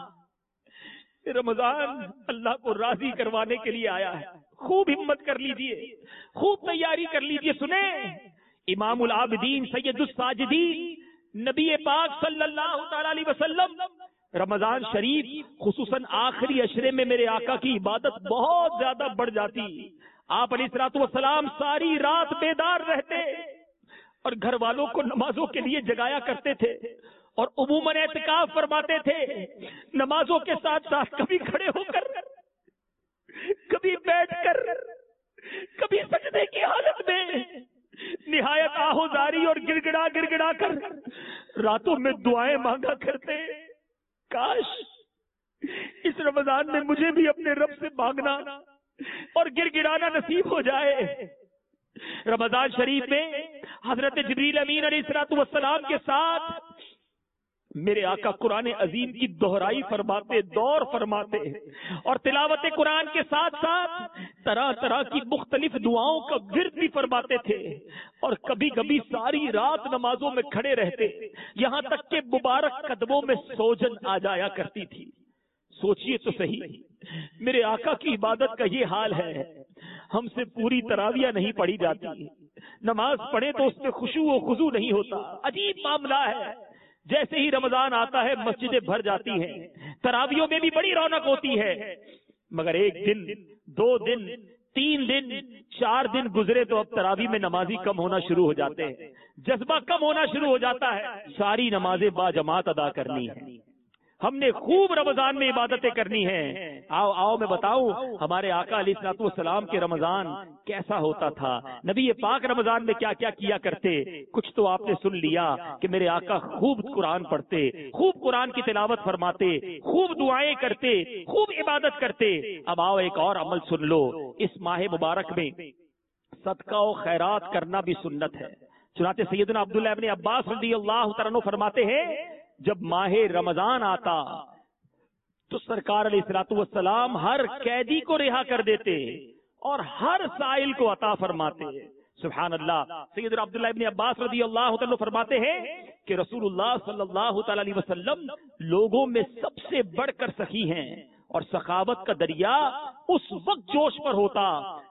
رمضان اللہ کو راضی کروانے کے لیے آیا ہے۔ خوب ہمت کر لیجئے، خوب تیاری کر لیجئے۔ سنیں، امام العابدین سید الساجدین نبی پاک صلی اللہ تعالی علیہ وسلم رمضان شریف خصوصاً آخری عشرے میں میرے آقا کی عبادت بہت زیادہ بڑھ جاتی۔ آپ علیہ الصلوۃ والسلام ساری رات بیدار رہتے اور گھر والوں کو نمازوں کے لیے جگایا کرتے تھے، اور عموماً اعتکاف فرماتے تھے، نمازوں کے ساتھ ساتھ کبھی کھڑے ہو کر، کبھی بیٹھ کر، کبھی سجدے کی حالت میں نہایت آہوزاری اور گڑ گڑا گڑ گڑا کر راتوں میں دعائیں مانگا کرتے۔ کاش اس رمضان میں مجھے بھی اپنے رب سے مانگنا اور گڑ گڑانا نصیب ہو جائے۔ رمضان شریف میں حضرت جبریل امین علیہ الصلوۃ والسلام کے ساتھ میرے آقا قرآن عظیم کی دہرائی فرماتے، دور فرماتے، اور تلاوت قرآن کے ساتھ ساتھ طرح طرح کی مختلف دعاؤں کا ورد بھی فرماتے تھے، اور کبھی کبھی ساری رات نمازوں میں کھڑے رہتے، یہاں تک کہ مبارک قدموں میں سوجن آ جایا کرتی تھی۔ سوچئے تو صحیح، میرے آقا کی عبادت کا یہ حال ہے، ہم سے پوری تراویح نہیں پڑھی جاتی، نماز پڑھے تو اس میں خشوع و خضوع نہیں ہوتا، عجیب معاملہ ہے۔ جیسے ہی رمضان آتا ہے مسجدیں بھر جاتی ہیں، تراویحوں میں بھی بڑی رونق ہوتی ہے، مگر ایک دن، دو دن، تین دن، چار دن گزرے تو اب تراویح میں نمازی کم ہونا شروع ہو جاتے ہیں، جذبہ کم ہونا شروع ہو جاتا ہے۔ ساری نمازیں با جماعت ادا کرنی ہے، ہم نے خوب رمضان میں عبادتیں کرنی ہیں۔ آؤ آؤ میں بتاؤں ہمارے آقا علیہ الصلوۃ والسلام کے رمضان کیسا ہوتا تھا، نبی پاک رمضان میں کیا کیا کیا کرتے۔ کچھ تو آپ نے سن لیا کہ میرے آقا خوب قرآن پڑھتے، خوب قرآن کی تلاوت فرماتے، خوب دعائیں کرتے، خوب عبادت کرتے۔ اب آؤ ایک اور عمل سن لو، اس ماہ مبارک میں صدقہ و خیرات کرنا بھی سنت ہے۔ چنانچہ سیدنا عبداللہ ابن عباس رضی اللہ تعالیٰ عنہ فرماتے ہیں، جب ماہ رمضان آتا تو سرکار علیہ الصلوۃ والسلام ہر قیدی کو رہا کر دیتے اور ہر سائل کو عطا فرماتے۔ سبحان اللہ۔ سیدنا عبداللہ ابن عباس رضی اللہ تعالیٰ فرماتے ہیں کہ رسول اللہ صلی اللہ تعالی علیہ وسلم لوگوں میں سب سے بڑھ کر سخی ہیں، اور سخاوت کا دریا اس وقت جوش پر ہوتا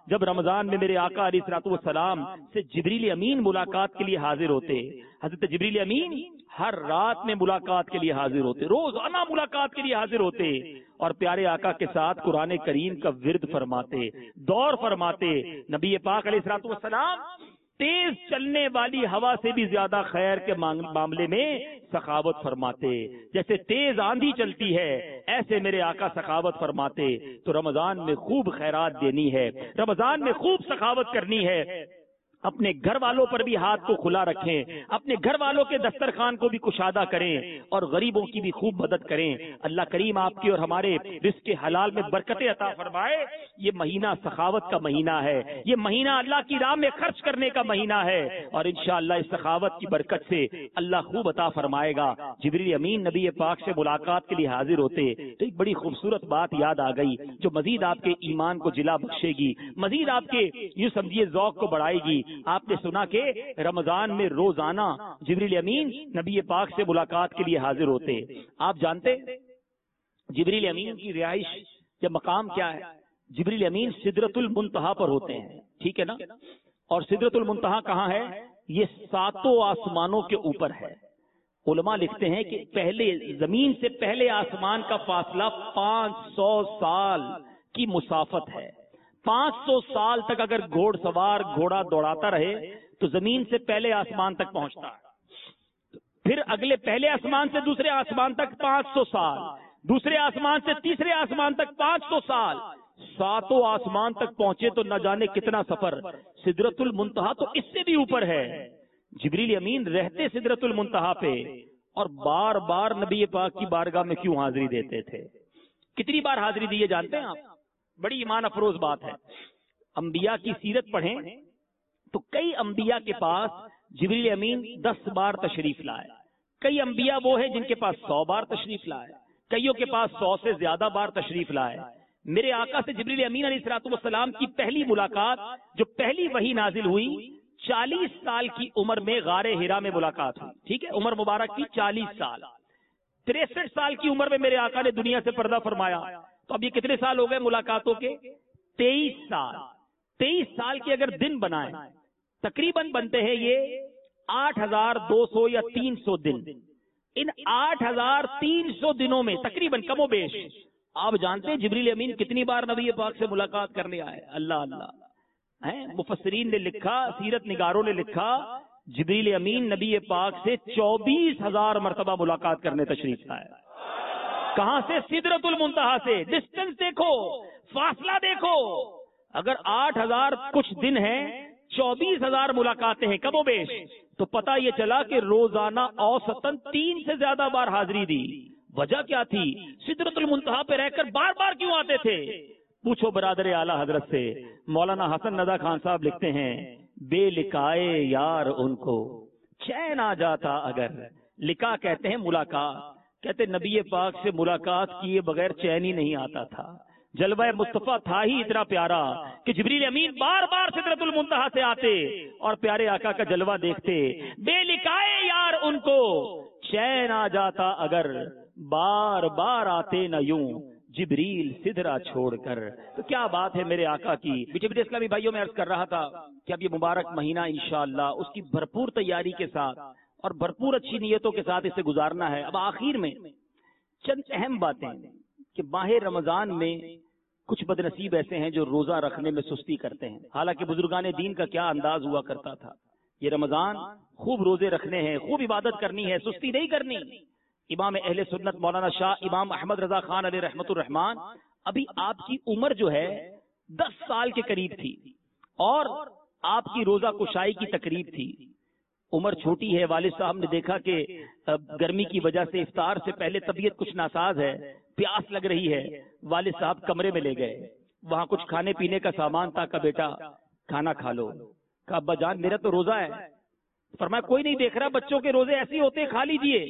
جب رمضان میں میرے آقا علیہ الصلوۃ والسلام سے جبریل امین ملاقات کے لیے حاضر ہوتے. حضرت جبریل امین ہر رات میں ملاقات کے لیے حاضر ہوتے, روزانہ ملاقات کے لیے حاضر ہوتے, اور پیارے آقا کے ساتھ قرآن کریم کا ورد فرماتے, دور فرماتے. نبی پاک علیہ الصلوۃ والسلام تیز چلنے والی ہوا سے بھی زیادہ خیر کے معاملے میں سخاوت فرماتے. جیسے تیز آندھی چلتی ہے ایسے میرے آقا سخاوت فرماتے. تو رمضان میں خوب خیرات دینی ہے, رمضان میں خوب سخاوت کرنی ہے. اپنے گھر والوں پر بھی ہاتھ کو کھلا رکھیں, اپنے گھر والوں کے دسترخوان کو بھی کشادہ کریں, اور غریبوں کی بھی خوب مدد کریں. اللہ کریم آپ کی اور ہمارے رزق کے حلال میں برکتیں عطا فرمائے. یہ مہینہ سخاوت کا مہینہ ہے, یہ مہینہ اللہ کی راہ میں خرچ کرنے کا مہینہ ہے, اور انشاءاللہ اس سخاوت کی برکت سے اللہ خوب عطا فرمائے گا. جبریل امین نبی پاک سے ملاقات کے لیے حاضر ہوتے تو ایک بڑی خوبصورت بات یاد آ گئی جو مزید آپ کے ایمان کو جلا بخشے گی, مزید آپ کے یوں سمجھیے ذوق کو بڑھائے گی. آپ نے سنا کہ رمضان میں روزانہ جبریل امین نبی پاک سے ملاقات کے لیے حاضر ہوتے. آپ جانتے جبریل امین کی رہائش یا مقام کیا ہے؟ جبریل امین سدرۃ المنتہا پر ہوتے ہیں, ٹھیک ہے نا. اور سدرۃ المنتہا کہاں ہے؟ یہ ساتوں آسمانوں کے اوپر ہے. علماء لکھتے ہیں کہ پہلے زمین سے پہلے آسمان کا فاصلہ پانچ سو سال کی مسافت ہے. پانچ سو سال تک اگر گھوڑ سوار گھوڑا دوڑاتا رہے تو زمین سے پہلے آسمان تک پہنچتا ہے, پھر اگلے پہلے آسمان سے دوسرے آسمان تک پانچ سو سال, دوسرے آسمان سے تیسرے آسمان تک پانچ سو سال, ساتوں آسمان تک پہنچے تو نہ جانے کتنا سفر. سدرۃ المنتہا تو اس سے بھی اوپر ہے. جبریل امین رہتے سدرۃ المنتہا پہ, اور بار بار نبی پاک کی بارگاہ میں کیوں حاضری دیتے تھے؟ کتنی بار حاضری دی ہے جانتے ہیں آپ؟ بڑی ایمان افروز بات ہے. انبیاء کی سیرت پڑھیں تو کئی انبیاء کے پاس جبریل امین دس بار تشریف لائے, کئی انبیاء وہ ہیں جن کے پاس سو بار تشریف لائے, کئیوں کے پاس سو سے زیادہ بار تشریف لائے. میرے آقا سے جبریل امین علیہ الصلوۃ والسلام کی پہلی ملاقات جو پہلی وحی نازل ہوئی چالیس سال کی عمر میں غار حرا میں ملاقات ہوئی, ٹھیک ہے, عمر مبارک کی چالیس سال. تریسٹھ سال کی عمر میں میرے آقا نے دنیا سے پردہ فرمایا. تو اب یہ کتنے سال ہو گئے ملاقاتوں کے؟ تیئیس سال. تیئیس سال کے اگر دن بنائیں تقریباً بنتے ہیں یہ آٹھ ہزار دو سو یا تین سو دن. ان آٹھ ہزار تین سو دنوں میں تقریباً کم و بیش آپ جانتے ہیں جبریل امین کتنی بار نبی پاک سے ملاقات کرنے آئے؟ اللہ اللہ ہے. مفسرین نے لکھا, سیرت نگاروں نے لکھا, جبریل امین نبی پاک سے چوبیس ہزار مرتبہ ملاقات کرنے تشریف لائے. کہاں سے؟ سدرۃ المنتہا سے. ڈسٹنس دیکھو, فاصلہ دیکھو. اگر آٹھ ہزار کچھ دن ہیں, چوبیس ہزار ملاقاتیں ہیں کم و بیش, تو پتہ یہ چلا کہ روزانہ اوسطاً تین سے زیادہ بار حاضری دی. وجہ کیا تھی؟ سدرۃ المنتہا پہ رہ کر بار بار کیوں آتے تھے؟ پوچھو برادر اعلیٰ حضرت سے. مولانا حسن رضا خان صاحب لکھتے ہیں, بے لکائے یار ان کو چین آ جاتا اگر. لکا کہتے ہیں ملاقات, کہتے نبی پاک سے ملاقات کیے بغیر چین ہی نہیں آتا تھا. جلوہ مصطفیٰ تھا ہی اتنا پیارا کہ جبریل امین بار بار سدرۃ المنتہا سے آتے اور پیارے آقا کا جلوہ دیکھتے. بے لکائے یار ان کو چین آ جاتا اگر, بار بار آتے نہ یوں جبریل سدرا چھوڑ کر. تو کیا بات ہے میرے آقا کی. بیٹے بیٹے اسلامی بھائیوں میں عرض کر رہا تھا کہ اب یہ مبارک مہینہ انشاءاللہ اس کی بھرپور تیاری کے ساتھ اور بھرپور اچھی نیتوں کے ساتھ اسے گزارنا ہے. اب آخر میں چند اہم باتیں کہ ماہ رمضان میں کچھ بد نصیب ایسے ہیں جو روزہ رکھنے میں سستی کرتے ہیں. حالانکہ بزرگان دین کا کیا انداز ہوا کرتا تھا, یہ رمضان خوب روزے رکھنے ہیں, خوب عبادت کرنی ہے, سستی نہیں کرنی. امام اہل سنت مولانا شاہ امام احمد رضا خان علیہ رحمت الرحمان, ابھی آپ کی عمر جو ہے دس سال کے قریب تھی اور آپ کی روزہ کشائی کی تقریب تھی. عمر چھوٹی ہے, والد صاحب نے دیکھا کہ گرمی کی وجہ سے افطار سے پہلے طبیعت کچھ ناساز ہے, پیاس لگ رہی ہے. والد صاحب کمرے میں لے گئے, وہاں کچھ کھانے پینے کا سامان تھا. کہا بیٹا کھانا کھا لو. کہا ابا جان میرا تو روزہ ہے. فرمایا کوئی نہیں دیکھ رہا, بچوں کے روزے ایسے ہوتے, کھا لیجئے.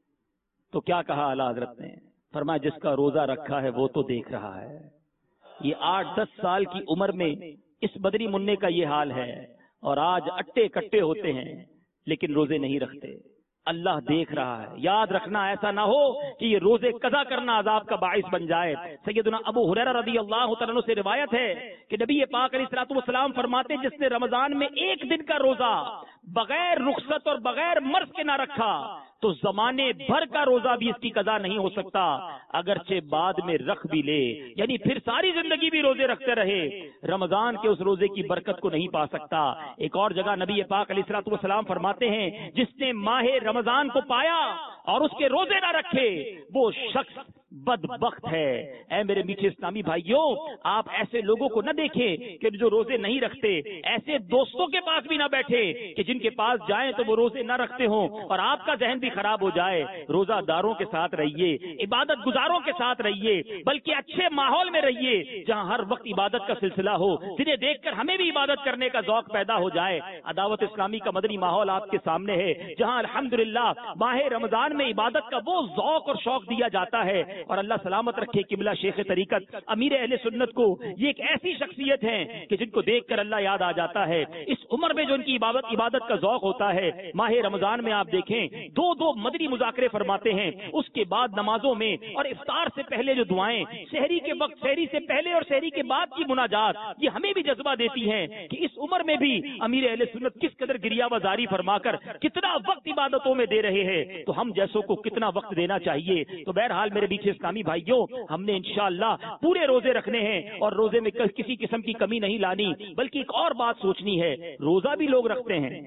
تو کیا کہا اعلیٰ حضرت نے؟ فرمایا جس کا روزہ رکھا ہے وہ تو دیکھ رہا ہے. یہ آٹھ دس سال کی عمر میں اس بدری منع کا یہ حال ہے, اور آج اٹے کٹے ہوتے ہیں لیکن روزے نہیں رکھتے. اللہ دیکھ رہا ہے. یاد رکھنا ایسا نہ ہو کہ یہ روزے قضا کرنا عذاب کا باعث بن جائے. سیدنا ابو ہریرہ رضی اللہ تعالیٰ عنہ سے روایت ہے کہ نبی پاک علیہ الصلوۃ والسلام فرماتے جس نے رمضان میں ایک دن کا روزہ بغیر رخصت اور بغیر مرض کے نہ رکھا تو زمانے بھر کا روزہ بھی اس کی قضا نہیں ہو سکتا اگرچہ بعد میں رکھ بھی لے. یعنی پھر ساری زندگی بھی روزے رکھتے رہے, رمضان کے اس روزے کی برکت کو نہیں پا سکتا. ایک اور جگہ نبی پاک علیہ الصلوۃ والسلام فرماتے ہیں جس نے ماہ رمضان کو پایا اور اس کے روزے نہ رکھے وہ شخص بدبخت ہے. اے میرے میٹھے اسلامی بھائیوں, آپ ایسے لوگوں کو نہ دیکھیں کہ جو روزے نہیں رکھتے, ایسے دوستوں کے پاس بھی نہ بیٹھے کہ جن کے پاس جائیں تو وہ روزے نہ رکھتے ہوں اور آپ کا ذہن بھی خراب ہو جائے. روزہ داروں کے ساتھ رہیے, عبادت گزاروں کے ساتھ رہیے, بلکہ اچھے ماحول میں رہیے جہاں ہر وقت عبادت کا سلسلہ ہو, جنہیں دیکھ کر ہمیں بھی عبادت کرنے کا ذوق پیدا ہو جائے. عداوت اسلامی کا مدنی ماحول آپ کے سامنے ہے جہاں الحمدللہ ماہ رمضان میں عبادت کا وہ ذوق اور شوق دیا جاتا ہے. اور اللہ سلامت رکھے قبلہ شیخ طریقت امیر اہل سنت کو یہ ایک ایسی شخصیت ہیں کہ جن کو دیکھ کر اللہ یاد آ جاتا ہے. اس عمر میں جو ان کی عبادت عبادت کا ذوق ہوتا ہے, ماہ رمضان میں آپ دیکھیں دو دو مدنی مذاکرے فرماتے ہیں, اس کے بعد نمازوں میں اور افطار سے پہلے جو دعائیں, شہری کے وقت شہری سے پہلے اور شہری کے بعد کی مناجات, یہ ہمیں بھی جذبہ دیتی ہیں کہ اس عمر میں بھی امیر اہل سنت کس قدر گریہ وزاری فرما کر کتنا وقت عبادتوں میں دے رہے ہیں, تو ہم جیسوں کو کتنا وقت دینا چاہیے. تو بہرحال میرے بیچ اسلامی بھائیوں, ہم نے انشاءاللہ پورے روزے رکھنے ہیں اور روزے میں کسی قسم کی کمی نہیں لانی, بلکہ ایک اور بات سوچنی ہے, روزہ بھی لوگ رکھتے ہیں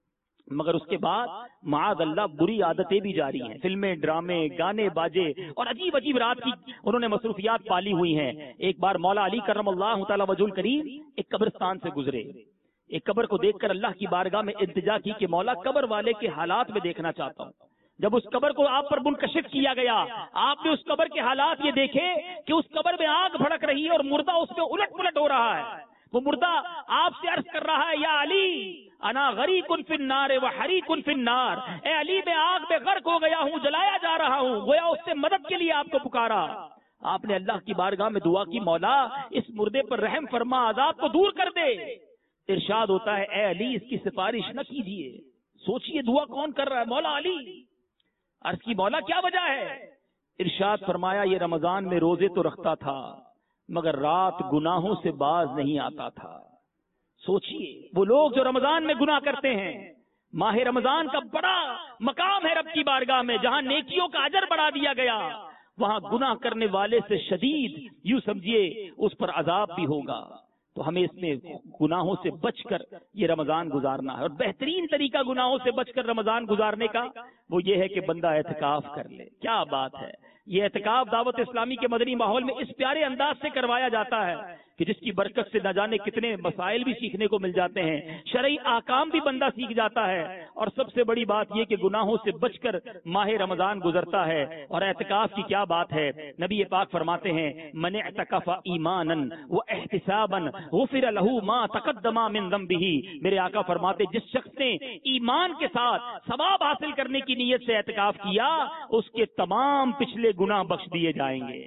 مگر اس کے بعد معاذ اللہ بری عادتیں بھی جاری ہیں. فلمیں, ڈرامے, گانے باجے اور عجیب عجیب رات کی انہوں نے مصروفیات پالی ہوئی ہیں. ایک بار مولا علی کرم اللہ تعالی وجہ الکریم ایک قبرستان سے گزرے. ایک قبر کو دیکھ کر اللہ کی بارگاہ میں التجا کی کہ مولا قبر والے کے حالات میں دیکھنا چاہتا ہوں. جب اس قبر کو آپ پر منکشف کیا گیا, آپ نے اس قبر کے حالات یہ دیکھے کہ اس قبر میں آگ بھڑک رہی ہے اور مردہ اس میں الٹ پلٹ ہو رہا ہے. وہ مردہ آپ سے عرض کر رہا ہے, یا علی انا غریق فی النار و حریق فی النار, اے علی میں آگ میں غرق ہو گیا ہوں, جلایا جا رہا ہوں. گویا اس سے مدد کے لیے آپ کو پکارا. آپ نے اللہ کی بارگاہ میں دعا کی, مولا اس مردے پر رحم فرما, عذاب کو دور کر دے. ارشاد ہوتا ہے, اے علی اس کی سفارش نہ کیجیے. سوچئے دعا کون کر رہا ہے, مولا علی. عرض کی مولا کیا وجہ ہے؟ ارشاد فرمایا, یہ رمضان میں روزے تو رکھتا تھا مگر رات گناہوں سے باز نہیں آتا تھا. سوچئے وہ لوگ جو رمضان میں گناہ کرتے ہیں, ماہ رمضان کا بڑا مقام ہے رب کی بارگاہ میں, جہاں نیکیوں کا اجر بڑھا دیا گیا, وہاں گناہ کرنے والے سے شدید یوں سمجھیے اس پر عذاب بھی ہوگا. تو ہمیں اس میں گناہوں سے بچ کر یہ رمضان گزارنا ہے, اور بہترین طریقہ گناہوں سے بچ کر رمضان گزارنے کا وہ یہ ہے کہ بندہ اعتکاف کر لے. کیا بات ہے, یہ اعتکاف دعوت اسلامی کے مدنی ماحول میں اس پیارے انداز سے کروایا جاتا ہے کہ جس کی برکت سے نہ جانے کتنے مسائل بھی سیکھنے کو مل جاتے ہیں, شرعی احکام بھی بندہ سیکھ جاتا ہے, اور سب سے بڑی بات یہ کہ گناہوں سے بچ کر ماہ رمضان گزرتا ہے. اور اعتکاف کی کیا بات ہے, نبی پاک فرماتے ہیں, من اعتکف ایمانا واحتسابا غفر له ما تقدم من ذنبه. میرے آقا فرماتے جس شخص نے ایمان کے ساتھ ثواب حاصل کرنے کی نیت سے اعتکاف کیا, اس کے تمام پچھلے گناہ بخش دیے جائیں گے.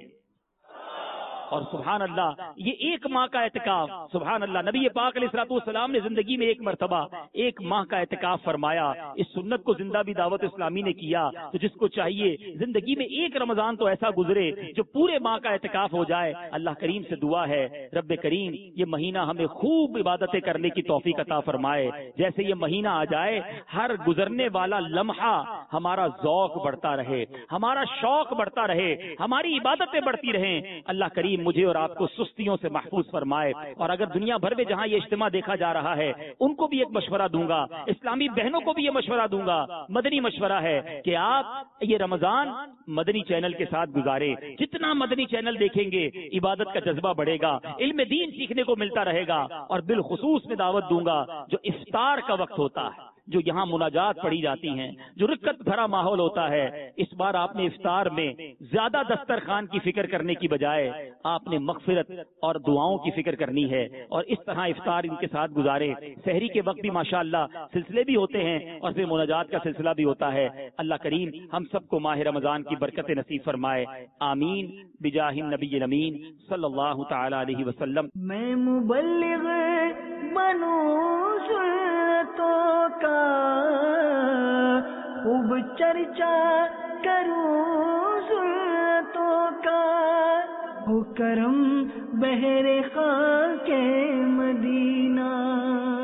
اور سبحان اللہ, یہ ایک ماہ کا اعتکاف, سبحان اللہ, نبی پاک علیہ الصلوۃ والسلام نے زندگی میں ایک مرتبہ ایک ماہ کا اعتکاف فرمایا. اس سنت کو زندہ بھی دعوت اسلامی نے کیا. تو جس کو چاہیے زندگی میں ایک رمضان تو ایسا گزرے جو پورے ماہ کا اعتکاف ہو جائے. اللہ کریم سے دعا ہے, رب کریم یہ مہینہ ہمیں خوب عبادتیں کرنے کی توفیق عطا فرمائے. جیسے یہ مہینہ آ جائے, ہر گزرنے والا لمحہ ہمارا ذوق بڑھتا رہے, ہمارا شوق بڑھتا رہے, ہماری عبادتیں بڑھتی رہیں. اللہ کریم مجھے اور آپ کو سستیوں سے محفوظ فرمائے. اور اگر دنیا بھر میں جہاں یہ اجتماع دیکھا جا رہا ہے ان کو بھی ایک مشورہ دوں گا, اسلامی بہنوں کو بھی یہ مشورہ دوں گا, مدنی مشورہ ہے کہ آپ یہ رمضان مدنی چینل کے ساتھ گزارے. جتنا مدنی چینل دیکھیں گے عبادت کا جذبہ بڑھے گا, علم دین سیکھنے کو ملتا رہے گا. اور بالخصوص میں دعوت دوں گا جو افطار کا وقت ہوتا ہے, جو یہاں مناجات پڑھی جاتی ہیں, جو رکت بھرا ماحول ہوتا ہے, اس بار آپ نے افطار میں زیادہ دسترخوان کی فکر کرنے کی بجائے آپ نے مغفرت اور دعاؤں کی فکر کرنی ہے, اور اس طرح افطار ان کے ساتھ گزارے. سحری کے وقت بھی ماشاءاللہ سلسلے بھی ہوتے ہیں اور پھر مناجات کا سلسلہ بھی ہوتا ہے. اللہ کریم ہم سب کو ماہ رمضان کی برکت نصیب فرمائے, آمین بجاہ النبی الامین صلی اللہ تعالی علیہ وسلم. میں مبلغ بنوں سنتوں کا اب چرچا کروں ذلتوں کا، ہو کرم بہر خاک مدینہ۔